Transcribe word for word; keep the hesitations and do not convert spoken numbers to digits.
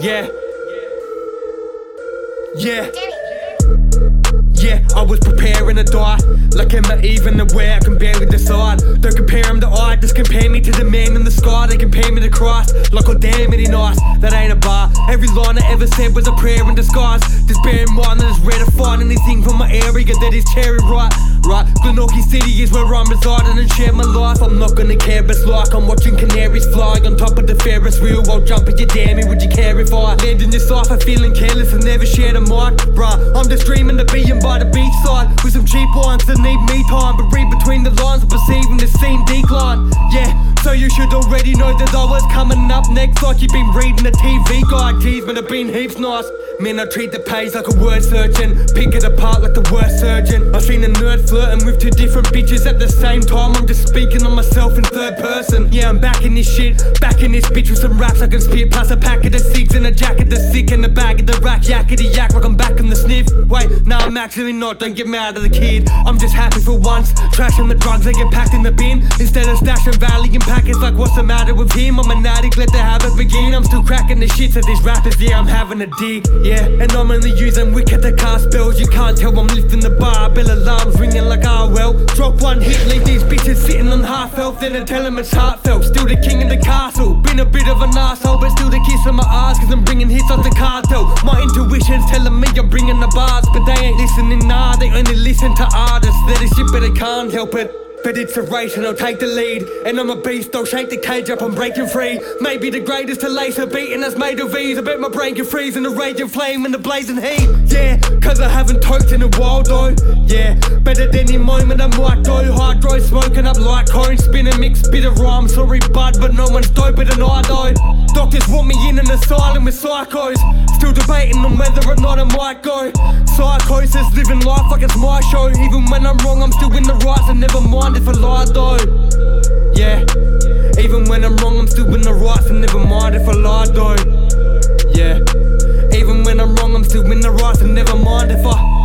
Yeah. Yeah. Yeah, I was preparing to die. Like Emma even aware I can barely decide. Don't compare him to I, just compare me to the man in the sky. They compare me to Christ, like oh damn it he nice. That ain't a bar, every line I ever said was a prayer in disguise. Just bear in mind that it's rare to find anything from my area that is cherry right. Right, Glenorchy City is where I'm residing and share my life. I'm not gonna care, it's like I'm watching canaries fly on top of the Ferris wheel while jumping. You damn it, would you care if I land in this life? I'm feeling careless and never shared a mic. Bruh, I'm just dreaming of being by the beachside with some cheap wines that need me time. But read between the lines, I'm perceiving the scene decline. Yeah, so you should already know that I was coming up next. Like you've been reading a T V guide. Geez, man, I've been heaps nice. Man, I treat the page like a word surgeon, pick it apart like the worst surgeon. I've seen a nerd flirting with two different bitches at the same time. I'm just speaking on myself in third person. Yeah, I'm back in this shit, back in this bitch with some raps I can spit. Plus a pack of the six and a jacket that's sick and a bag of the rack. Yakety yak like I'm back in the sniff. Wait, nah, I'm actually not, don't get mad at the kid. I'm just happy for once, trashing the drugs they get packed in the bin instead of stashing Valley in packets. Like what's the matter with him? I'm an addict, let the habit begin. I'm still cracking the shit to these rappers, yeah, I'm having a dig. Yeah, and I'm only using wicked to cast spells. You can't tell I'm lifting the bar, bell alarms ringing like ah well. Drop one hit, leave these bitches sitting on half health, then I tell them it's heartfelt. Still the king of the castle, been a bit of an arsehole, but still the kiss on my ass, cause I'm bringing hits off the cartel. My intuition's telling me I'm bringing the bars, but they ain't listening, nah, they only listen to artists. They're the shit, but they can't help it. But it's a race and I'll take the lead. And I'm a beast, I'll shake the cage up, I'm breaking free. Maybe the greatest to lace a beat and that's made of ease. I bet my brain can freeze in the raging flame and the blazing heat. Yeah, cause I haven't toked in a while though. Yeah, but at any moment I might go hydro, smoking up like cone, spinning mixed bit of rhyme. Sorry bud, but no one's doper than I though. Doctors want me in an asylum with psychos, still debating on whether or not I might go. Psychosis, living life like it's my show. Even when I'm wrong, I'm still in the right, so never mind if I lie though. Yeah, even when I'm wrong, I'm still in the right, so never mind if I lie though. Yeah, even when I'm wrong, I'm still in the right, so never mind if I